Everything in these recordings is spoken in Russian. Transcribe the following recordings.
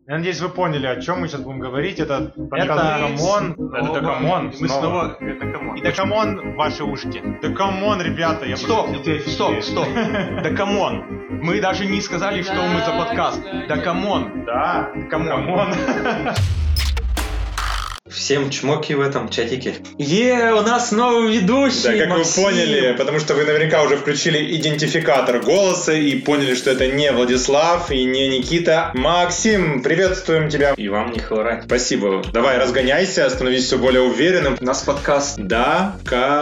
Я надеюсь, вы поняли, о чем мы сейчас будем говорить. Это Декамон. Это Декамон. Мы снова... Это камон. И Декамон в ваши ушки. Декамон, ребята. Стоп. Декамон. Мы даже не сказали, что мы за подкаст. Декамон. Да. Камон. Всем чмоки в этом чатике. У нас новый ведущий, Да, как Максим. вы поняли, потому что вы наверняка уже включили идентификатор голоса и поняли, что это не Владислав и не Никита. Максим, приветствуем тебя. И вам не хворать. Спасибо. Давай, разгоняйся, становись все более уверенным. У нас подкаст. Да,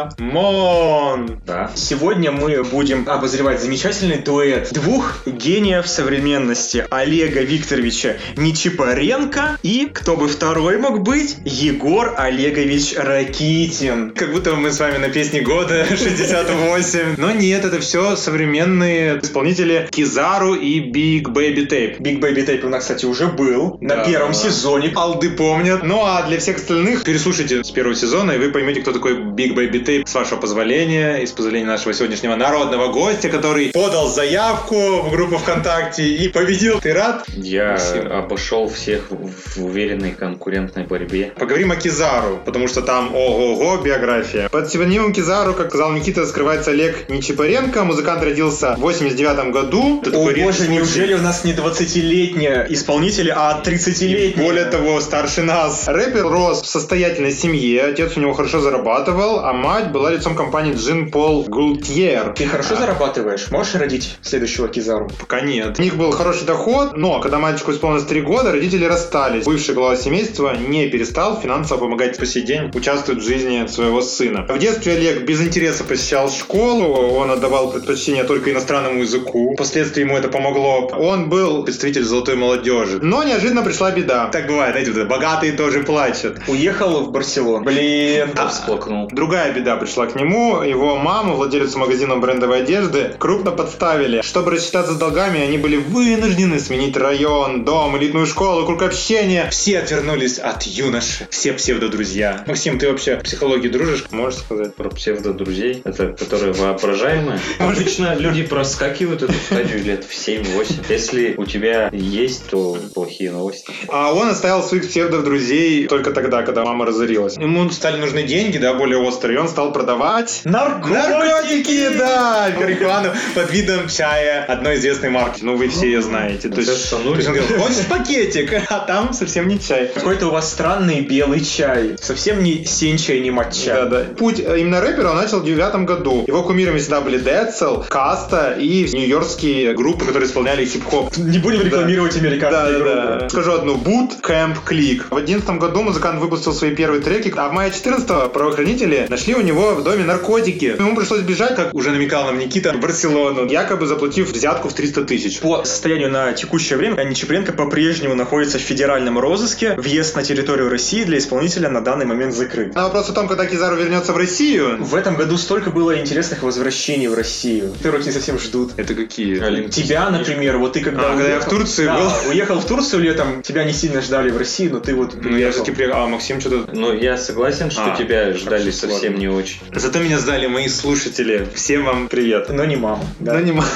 камон. Да. Сегодня мы будем обозревать замечательный дуэт двух гениев современности. Олега Викторовича Нечипоренко и, кто бы второй мог быть, Егор Олегович Ракитин. Как будто мы с вами на песне года 68. Но нет, это все современные исполнители Кизару и Big Baby Tape. Big Baby Tape у нас, кстати, уже был на первом сезоне. Алды помнят. Ну а для всех остальных переслушайте с первого сезона, и вы поймете, кто такой Big Baby Tape. С вашего позволения и с позволения нашего сегодняшнего народного гостя, который подал заявку в группу ВКонтакте и победил. Ты рад? Я обошел всех в уверенной конкурентной борьбе. Поговорим о Кизару, потому что там ого-го биография. Под псевдонимом Кизару, как сказал Никита, скрывается Олег Нечипоренко. Музыкант родился в 89 году. О боже, неужели у нас не 20-летние исполнители, а 30-летние? Более того, старше нас. Рэпер рос в состоятельной семье, отец у него хорошо зарабатывал, а мать была лицом компании Джин Пол Гултьер. Ты хорошо зарабатываешь? Можешь родить следующего Кизару? Пока нет. У них был хороший доход, но когда мальчику исполнилось 3 года, родители расстались. Бывший глава семейства не перестал финансово помогать по сей день, участвует в жизни своего сына. В детстве Олег без интереса посещал школу, он отдавал предпочтение только иностранному языку. Впоследствии ему это помогло. Он был представитель золотой молодежи. Но неожиданно пришла беда. Так бывает, знаете, богатые тоже плачут. Уехал в Барселону. Блин. Всплакнул. Другая беда пришла к нему. Его маму, владелицу магазина брендовой одежды, крупно подставили. Чтобы рассчитаться с долгами, они были вынуждены сменить район, дом, элитную школу, круг общения. Все отвернулись от юноши. Все псевдодрузья. Максим, ты вообще в психологии дружишь? Можешь сказать? Про псевдодрузей, это которые воображаемые. Обычно люди проскакивают эту стадию лет в 7-8. Если у тебя есть, то плохие новости. А он оставил своих псевдодрузей только тогда, когда мама разорилась. Ему стали нужны деньги, да, более острые, и он стал продавать наркотики, да, марихуану под видом чая одной известной марки. Ну, вы все ее знаете. То есть он говорил, хочешь пакетик? А там совсем не чай. Какой-то у вас странный белый чай. Совсем не сенча и не матча. Да. Путь именно рэпера он начал в 2009 году. Его кумирами всегда были Децл, Каста и нью-йоркские группы, которые исполняли хип-хоп. Не будем рекламировать американские группы. Да. Скажу одну. Boot Camp Click. В 2011 году музыкант выпустил свои первые треки, а в мае 2014-го правоохранители нашли у него в доме наркотики. Ему пришлось бежать, как уже намекал нам Никита, в Барселону, якобы заплатив взятку в 300 тысяч. По состоянию на текущее время Нечипоренко по-прежнему находится в федеральном розыске. Въезд на территорию России для исполнителя на данный момент закрыт. На вопрос о том, когда Кизару вернется в Россию... В этом году столько было интересных возвращений в Россию. Которых не совсем ждут. Это какие? Тебя, например, вот ты когда я в Турции был. Уехал в Турцию летом, тебя не сильно ждали в России, но ты вот... Ну, я все-таки приехал. А Максим что-то... Ну, я согласен, что тебя ждали совсем не очень. Зато меня ждали мои слушатели. Всем вам привет. Но не мама. Да? Но не мама.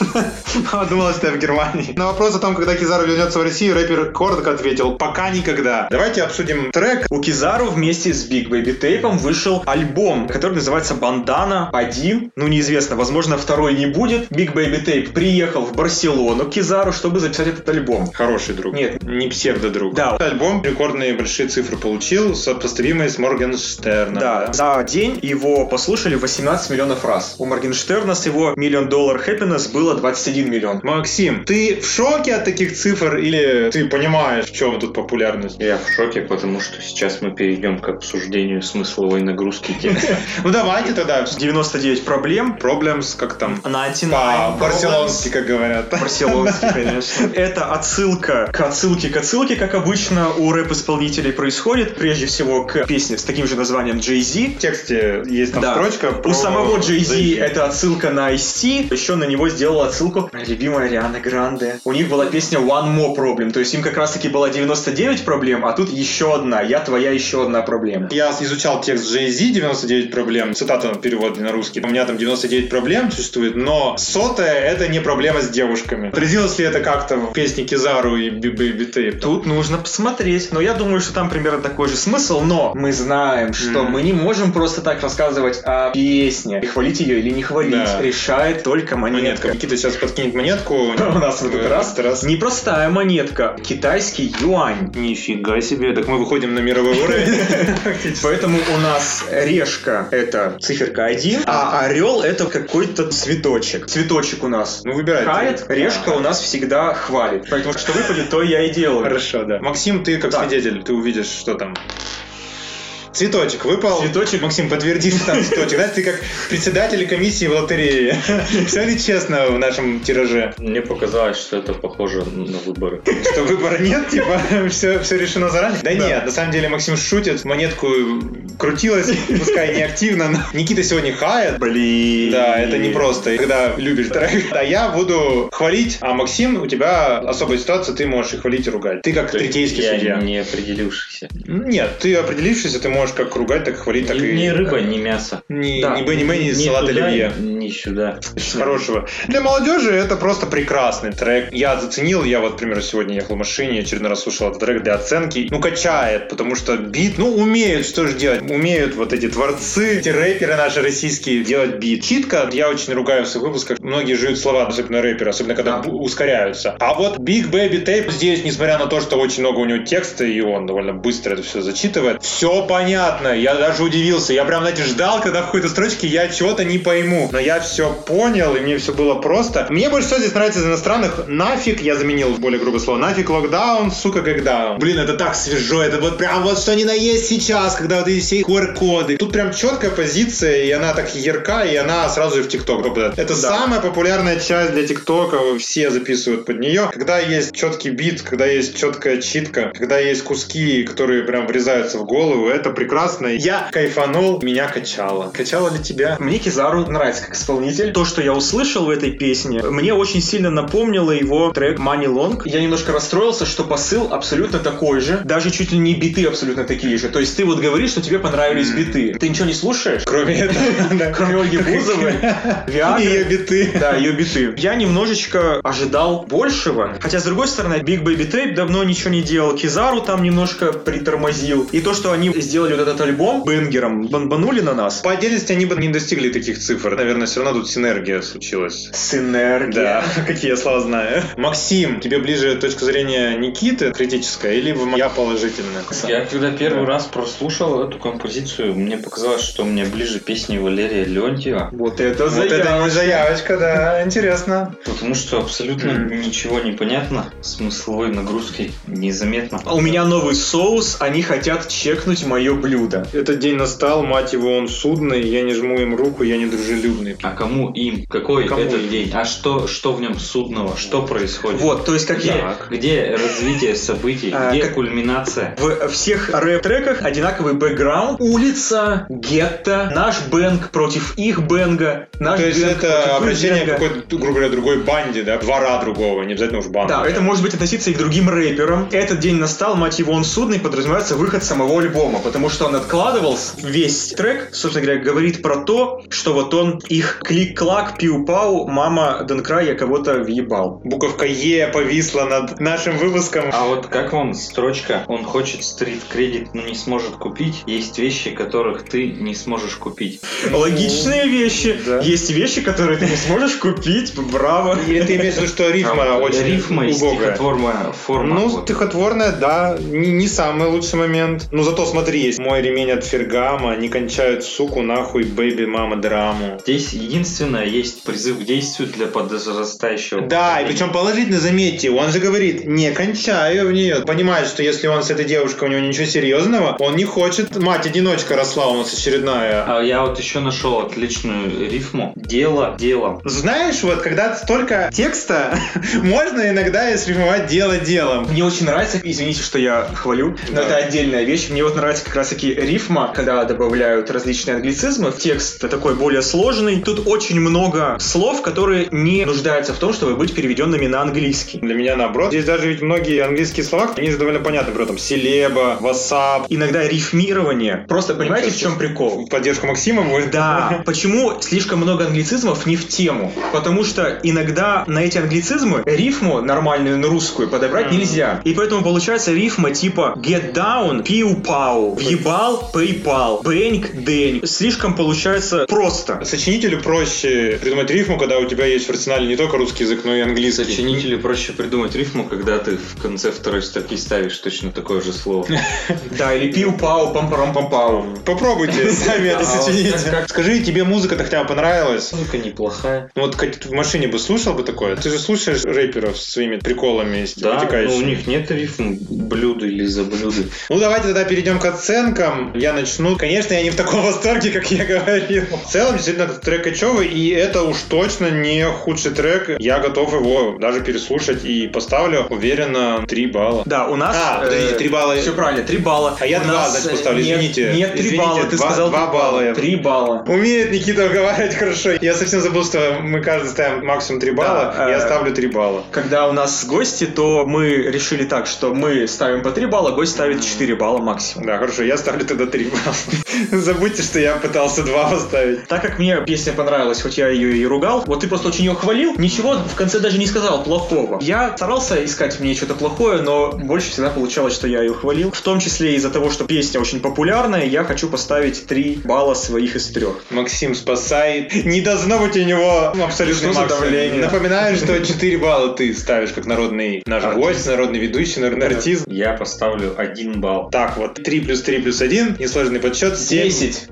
Мама думала, что я в Германии. На вопрос о том, когда Кизару вернется в Россию, рэпер коротко ответил: пока никогда. Давайте обсудим трек. У Кизару вместе с Big Baby Tape вышел альбом, который называется «Бандана 1». Ну, неизвестно, возможно, второй не будет. Big Baby Tape приехал в Барселону к Кизару, чтобы записать этот альбом. Хороший друг. Нет. Не псевдодруг. Да. Альбом рекордные большие цифры получил, сопоставимые с Моргенштерном. Да. За день его послушали 18 миллионов раз. У Моргенштерна с его $1 Million Happiness было 21 миллион. Максим, ты в шоке от таких цифр или ты понимаешь, в чем тут популярность? Я в шоке, потому что сейчас мы перейдем к обсуждению смысловой нагрузки текста. Ну давайте тогда. 99 проблем. Problems, как там? 99 По-барселонски, как говорят. Барселонский, конечно. Это отсылка к отсылке, как обычно у рэп-исполнителей происходит. Прежде всего к песне с таким же названием Jay-Z. В тексте есть там строчка. У самого Jay-Z это отсылка на Ice-T. Еще на него сделала отсылку моя любимая Ариана Гранде. У них была песня One More Problem. То есть им как раз таки было 99 проблем, а тут еще одна одна, я твоя еще одна проблема. Я изучал текст Jay-Z «99 проблем», цитата перевода на русский. У меня там 99 проблем существует, но 100-я это не проблема с девушками. Отразилось ли это как-то в песне Кизару и Baby Tape? Тут нужно посмотреть, но я думаю, что там примерно такой же смысл, но мы знаем, что мы не можем просто так рассказывать о песне. И хвалить ее или не хвалить, решает только монетка. Никита сейчас подкинет монетку. У нас в этот раз непростая монетка, китайский юань. Нифига себе, так мы выходим на мировой уровень. Поэтому у нас решка — это циферка 1, а орел — это какой-то цветочек. Цветочек у нас выбирает. Решка у нас всегда хвалит. Поэтому что выпадет, то я и делаю. Хорошо, да. Максим, ты как свидетель, ты увидишь, что там. Цветочек выпал. Цветочек. Максим, подтверди, что там цветочек. Знаешь, ты как председатель комиссии в лотерее. Все ли честно в нашем тираже? Мне показалось, что это похоже на выборы. Что выбора нет, типа, все решено заранее? Да нет, на самом деле Максим шутит. Монетку крутилась, пускай не активно, но Никита сегодня хает. Блин. Да, это не просто, когда любишь трек. Да, я буду хвалить, а Максим, у тебя особая ситуация, ты можешь и хвалить, и ругать. Ты как третейский судья. Я не определившийся. Нет, ты определившийся, ты можешь как ругать, так хвалить, так и... Ни рыба, ни мясо. Ни Бенни Мэнни, ни салат оливье. Ни сюда. Хорошего. Для молодежи это просто прекрасный трек. Я заценил, я вот, например, сегодня ехал в машине, очередной раз слушал этот трек для оценки. Качает, потому что бит, умеют, что же делать? Умеют вот эти творцы, эти рэперы наши российские делать бит. Читка, я очень ругаю в своих выпусках, многие жуют слова, особенно рэперы, особенно когда ускоряются. А вот Big Baby Tape здесь, несмотря на то, что очень много у него текста, и он довольно быстро это все зачитывает, все понятно. Я даже удивился. Я прям, знаете, ждал, когда в какой-то строчке я чего-то не пойму. Но я все понял, и мне все было просто. Мне больше всего здесь нравится из иностранных. Нафиг, я заменил более грубое слово. Нафиг локдаун, сука, когда. Блин, это так свежо. Это вот прям вот что ни на есть сейчас, когда вот эти все QR-коды. Тут прям четкая позиция, и она так ярка, и она сразу и в ТикТок попадает. Это самая популярная часть для ТикТока. Все записывают под нее. Когда есть четкий бит, когда есть четкая читка, когда есть куски, которые прям врезаются в голову, это прекрасно. Я кайфанул, меня качало. Качало ли тебя? Мне Кизару нравится как исполнитель. То, что я услышал в этой песне, мне очень сильно напомнило его трек Money Long. Я немножко расстроился, что посыл абсолютно такой же. Даже чуть ли не биты абсолютно такие же. То есть ты вот говоришь, что тебе понравились биты. Ты ничего не слушаешь? Кроме этого. Кроме Ольги Бузовой. И ее биты. Да, ее биты. Я немножечко ожидал большего. Хотя, с другой стороны, Big Baby Tape давно ничего не делал. Кизару там немножко притормозил. И то, что они сделали вот этот альбом бенгером, бомбанули на нас. По отдельности они бы не достигли таких цифр. Наверное, все равно тут синергия случилась. Синергия. Да, какие я слова знаю. Максим, тебе ближе точка зрения Никиты критическая или моя положительная? Я когда первый раз прослушал эту композицию, мне показалось, что мне ближе песни Валерия Леонтьева. Вот это заявочка, да, интересно. Потому что абсолютно ничего не понятно, смысловой нагрузкой незаметно. У меня новый соус, они хотят чекнуть мое блюдо. Этот день настал, мать его, он судный, я не жму им руку, я не дружелюбный. А кому им? Какой этот день? А что в нем судного? Что происходит? Вот, то есть Где развитие событий? Где кульминация? В всех рэп-треках одинаковый бэкграунд. Улица, гетто, наш бэнг против их бэнга. То есть это обращение к какой-то, грубо говоря, другой банде, да? Двора другого, не обязательно уж банда. Да, это может быть относиться и к другим рэперам. Этот день настал, мать его, он судный, подразумевается выход самого альбома, потому что он откладывался. Весь трек, собственно говоря, говорит про то, что вот он их клик-клак, пиу-пау, мама Донкрай, я кого-то въебал. Буковка Е повисла над нашим выпуском. А вот как вам строчка? Он хочет стрит-кредит, но не сможет купить. Есть вещи, которых ты не сможешь купить. Логичные вещи. Да. Есть вещи, которые ты не сможешь купить. Браво. Или ты имеешь в виду, что рифма очень рифма и стихотворная форма. Ну, стихотворная, да, не самый лучший момент. Ну, зато смотри, есть мой ремень от Фергама, они кончают, суку, нахуй, бэйби, мама, драму. Здесь единственное есть призыв к действию для подрастающего. Да, и причем положительно, заметьте, он же говорит, не кончаю в нее. Понимает, что если он с этой девушкой, у него ничего серьезного, он не хочет, мать-одиночка росла у нас очередная. А я вот еще нашел отличную рифму. Дело делом. Знаешь, вот когда столько текста, можно иногда и срифмовать дело делом. Мне очень нравится, извините, что я хвалю, но это отдельная вещь. Мне вот нравится как раз-таки рифма, когда добавляют различные англицизмы. Текст такой более сложный. Тут тут очень много слов, которые не нуждаются в том, чтобы быть переведенными на английский. Для меня наоборот. Здесь даже ведь многие английские слова, они же довольно понятны. Например, там селеба, васап. Иногда рифмирование. Просто понимаете, в чем прикол? В поддержку Максима будет? Да. Почему слишком много англицизмов не в тему? Потому что иногда на эти англицизмы рифму нормальную на русскую подобрать нельзя. И поэтому получается рифма типа get down, пиу-пау, въебал, PayPal, бэнк, дэнь. Слишком получается просто. Сочинителю проще придумать рифму, когда у тебя есть в арсенале не только русский язык, но и английский. Сочинителю проще придумать рифму, когда ты в конце второй строки ставишь точно такое же слово. Да, или пиу-пау, пам-парам-пам-пау. Попробуйте сами это сочинить. Скажи, тебе музыка-то хотя бы понравилась? Музыка неплохая. Ну вот в машине бы слушал бы такое? Ты же слушаешь рэперов с своими приколами Да, вытекающими. но у них нет рифм блюда или за блюда. Ну давайте тогда перейдем к оценкам. Я начну. Конечно, я не в таком восторге, как я говорил. В целом, действительно, этот трек качевый, и это уж точно не худший трек. Я готов его даже переслушать и поставлю, уверенно, 3 балла. Да, у нас... подождите, 3 балла. Все правильно, 3 балла. А я 2, значит, поставлю, извините. Нет, 3 Извините, балла, ты сказал 2 балла. 3 балла. Умеет Никита уговаривать хорошо. Я совсем забыл, что мы каждый ставим максимум 3 балла. Да, я ставлю 3 балла. Когда у нас гости, то мы решили так, что мы ставим по 3 балла, гость ставит 4 балла максимум. Да, хорошо, я ставлю тогда 3 балла. Забудьте, что я пытался 2 поставить. Так как мне песня понравилась, хоть я ее и ругал, вот ты просто очень ее хвалил, ничего в конце даже не сказал плохого. Я старался искать в ней что-то плохое, но больше всегда получалось, что я ее хвалил. В том числе из-за того, что песня очень популярная, я хочу поставить 3 балла своих из 3. Максим спасает. Не должно быть у него абсолютно Что за давление? Напоминаю, что 4 балла ты ставишь как народный наш гость, народный ведущий, народный артист. Я поставлю 1 балл. Так, вот 3 плюс 3 плюс 1, несложный подсчет, 7. 10.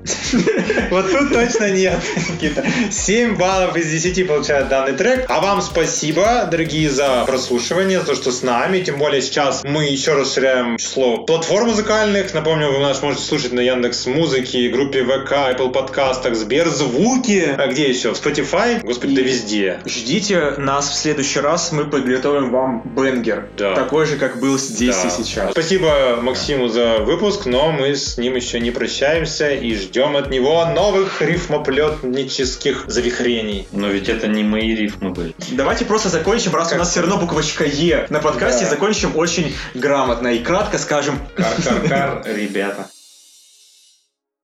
Вот тут точно нет, Никита. 7 баллов из 10 получает данный трек. А вам спасибо, дорогие, за прослушивание, за то, что с нами. Тем более сейчас мы еще расширяем число платформ музыкальных. Напомню, вы нас можете слушать на Яндекс.Музыке, группе ВК, Apple подкастах, Сберзвуке. А где еще? В Spotify? Господи, да везде. Ждите нас в следующий раз, мы подготовим вам бенгер. Да. Такой же, как был здесь Да. и сейчас. Спасибо Максиму за выпуск, но мы с ним еще не прощаемся и ждем от него новых рифмоплетнических завихрений. Но ведь это не мои рифмы были. Давайте просто закончим, раз у нас все равно буквочка Е на подкасте, Да. закончим очень грамотно и кратко скажем Кар-кар-кар, ребята.